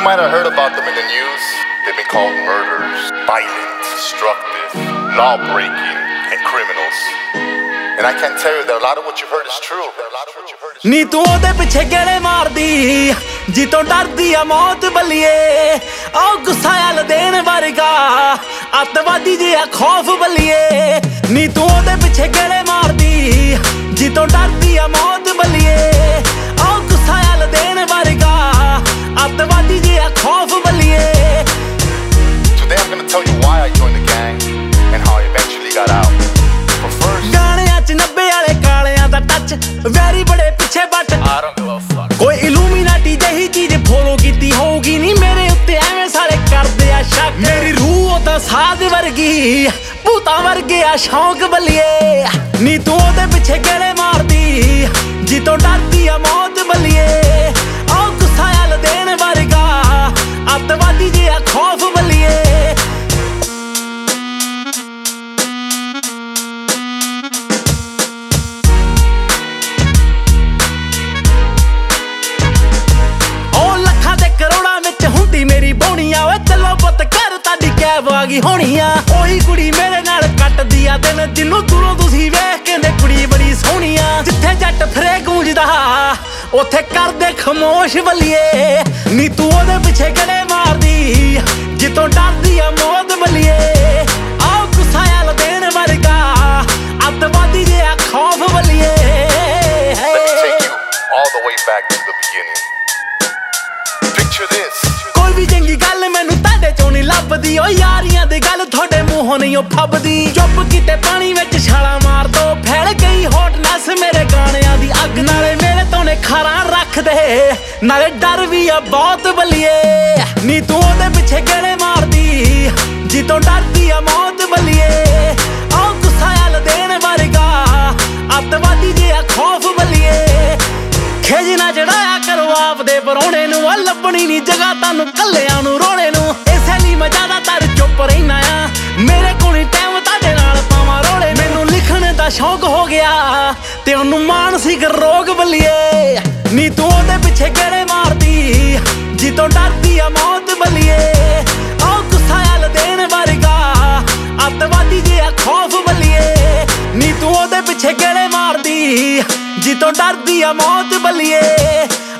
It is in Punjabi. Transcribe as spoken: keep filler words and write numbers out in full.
might have heard about them in the news. They've been called murderers, violent, destructive, law-breaking, and criminals. And I can tell you that a lot of what you've heard is true. ਨੀ ਤੂੰ ਉਹਦੇ ਪਿੱਛੇ ਗੇੜੇ ਮਾਰਦੀ ਜਿੱਤੋਂ ਡਰਦੀ ਆ ਮੌਤ ਬੱਲੀਏ ਆਹ ਗੁੱਸਾ ਅਲ ਦੇਣ ਵਰਗਾ ਅੱਤਵਾਦੀ ਜਿਹਾ ਖੌਫ ਬੱਲੀਏ ਨੀ ਤੂੰ ਉਹਦੇ ਪਿੱਛੇ ਗੇੜੇ ਮਾਰਦੀ ਜਿੱਤੋਂ ਡਰਦੀ ਆ ਮੌਤ ਬੱਲੀਏ ਆਹ ਗੁੱਸਾ ਅਲ ਦੇਣ ਵਰਗਾ ਅੱਤਵਾਦੀ ਜਿਹਾ ਖੌਫ ਬੱਲੀਏ Today I'm gonna tell you why I joined the gang and how I eventually got out. But first, ਗਾਣਿਆਂ ਚ ਨੱਬੇ ਵਾਲੇ ਕਾਲਿਆਂ ਦਾ ਟੱਚ ਵੈਰੀ ਬੜੇ ਪਿੱਛੇ but I don't give a fuck. ਕੋਈ ਇਲੂਮੀਨਾਟੀ ਜਿਹੀ ਚੀਜ਼ ਫੋਲੋ ਕੀਤੀ ਹੋਊਗੀ ਨੀ ਮੇਰੇ ਉੱਤੇ ਐਵੇਂ ਸਾਰੇ ਕਰਦੇ ਆ ਸ਼ੱਕ ਮੇਰੀ ਰੂਹ ਉਹ ਤਾਂ ਸਾਧ ਵਰਗੀ ਭੂਤਾਂ ਵਰਗੇ ਆ ਸ਼ੌਂਕ ਬੱਲੀਏ ਨੀ ਤੂੰ ਉਹਦੇ ਪਿੱਛੇ ਗੇੜੇ ਮਾਰਦੀ ਜਿੱਤੋਂ ਡਰਦੀ ਆ ਮੌਤ ਬੱਲੀਏ ਆਹ ਗੁੱਸਾ ਅਲ ਦੇਣ ਵਰਗਾ ਅੱਤਵਾਦੀ ਜਿਹਾ ਖੌਫ ਬੱਲੀਏ ਮੇਰੀ ਬੋਣੀਆਂ ਵੇ ਚੱਲੋ ਪੁੱਤ ਘਰ ਤੁਹਾਡੀ ਕੈਬ ਆ ਗਈ ਹੋਣੀ ਆ ਉਹੀ ਕੁੜੀ ਮੇਰੇ ਨਾਲ ਕੱਟਦੀ ਆ ਦਿਨ ਜਿਹਨੂੰ ਦੂਰੋਂ ਤੁਸੀਂ ਵੇਖ ਕਹਿੰਦੇ ਕੁੜੀ ਬੜੀ ਸੋਹਣੀ ਆ ਜਿੱਥੇ ਜੱਟ ਫਿਰੇ ਗੂੰਜਦਾ ਉੱਥੇ ਕਰਦੇ ਖਮੋਸ਼ ਬੱਲੀਏ ਨੀ ਤੂੰ ਉਹਦੇ ਪਿੱਛੇ ਗੜੇ ਮਾਰਦੀ ਜਿੱਤੋਂ ਡਰਦੀ ਆ ਮੌਤ ਬੱਲੀਏ ਆਹ ਗੁੱਸਾ ਅਲ ਦੇਣ ਵਰਗਾ ਅੱਤਵਾਦੀ ਜਿਹਾ ਖੌਫ ਬੱਲੀਏ let me take you all the way back to the beginning. Picture this. ਕੋਈ ਵੀ ਚੰਗੀ ਗੱਲ ਮੈਨੂੰ ਤੁਹਾਡੇ ਚੋਂ ਨਹੀਂ ਲੱਭਦੀ ਓ ਯਾਰੀਆਂ ਦੀ ਗੱਲ ਤੁਹਾਡੇ ਮੂੰਹੋਂ ਨਹੀਂ ਓ ਫੱਬਦੀ ਚੁੱਪ ਕੀਤੇ ਪਾਣੀ ਵਿੱਚ ਛਾਲਾਂ ਮਾਰ ਦੋ ਫੈਲ ਗਈ ਹੌਟਨੈਸ ਮੇਰੇ ਗਾਣਿਆਂ ਦੀ ਅੱਗ ਨਾਲੇ ਮੇਰੇ ਤੋਂ ਨੇ ਖਾਰਾਂ ਰੱਖਦੇ ਨਾਲੇ ਡਰ ਵੀ ਆ ਬਹੁਤ ਬੱਲੀਏ ਨੀ ਤੂੰ ਉਹਦੇ ਪਿੱਛੇ ਗੇੜੇ ਮਾਰਦੀ ਜਿੱਤੋਂ ਡਰਦੀ ਆ ਮੌਤ ਬੱਲੀਏ ਆਹ ਗੁੱਸਾ ਅਲ ਦੇਣ ਵਰਗਾ ਅੱਤਵਾਦੀ ਜਿਹਾ ਖੌਫ ਬੱਲੀਏ ਖੇਜ ਨਾ ਚੜਾਇਆ ਕਰੋ ਆਪਦੇ ਪਰੋਣੇ ਨੂੰ ਆ ਲੱਭਣੀ ਨੀ ਜਗ੍ਹਾ ਤੁਹਾਨੂੰ ਕੱਲਿਆਂ ਨੂੰ ਰੋਣੇ ਨੂੰ ਇਸੇ ਲਈ ਮੈਂ ਜ਼ਿਆਦਾਤਰ ਚੁੱਪ ਰਹਿਣਾ ਆ ਮੇਰੇ ਕੋਲ ਟਾਈਮ ਤੁਹਾਡੇ ਨਾਲ ਪਾਵਾਂ ਰੋਲੇ ਮੈਨੂੰ ਲਿਖਣ ਦਾ ਸ਼ੌਂਕ ਹੋ ਗਿਆ ਤੇ ਉਹਨੂੰ ਮਾਨਸਿਕ ਰੋਗ ਬੱਲੀਏ ਨੀ ਤੂੰ ਉਹਦੇ ਪਿੱਛੇ ਗੇੜੇ ਮਾਰਦੀ ਜਿੱਤੋਂ ਡਰਦੀ ਆ ਮੌਤ ਬੱਲੀਏ ਆਹ ਗੁੱਸਾ ਅਲ ਦੇਣ ਵਰਗਾ ਅੱਤਵਾਦੀ ਜਿਹਾ ਖੌਫ ਬੱਲੀਏ ਨੀ ਤੂੰ ਉਹਦੇ ਪਿੱਛੇ ਗੇੜੇ ਮਾਰਦੀ ਜਿੱਤੋਂ ਡਰਦੀ ਆ ਮੌਤ ਬੱਲੀਏ